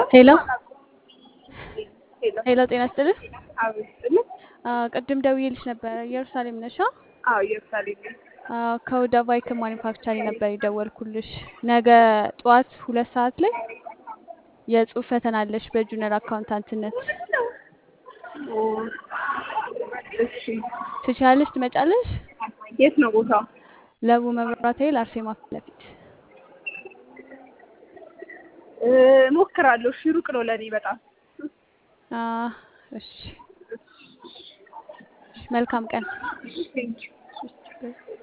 ሄሎ ሄሎ ሄሎ፣ ጤና ይስጥልኝ። አብስጥልኝ። ቅድም ደውዬልሽ ነበረ። ኢየሩሳሌም ነሻ? ኢየሩሳሌም ነኝ። ከሁዳ ቫይክ ማኒፋክቸሪንግ ነበር የደወልኩልሽ። ነገ ጠዋት 2 ሰዓት ላይ የጽሁፍ ፈተና አለሽ በጁኒየር አካውንታንትነት። ኦ፣ እሺ። ትችያለሽ? ትመጫለሽ? የት ነው ቦታው? ለቡ መብራት ኃይል አርሴማ ፊት ለፊት። እሞክራለሁ። እሺ፣ ሩቅ ነው ለእኔ በጣም። አ እሺ፣ መልካም ቀን። ቴንኪው።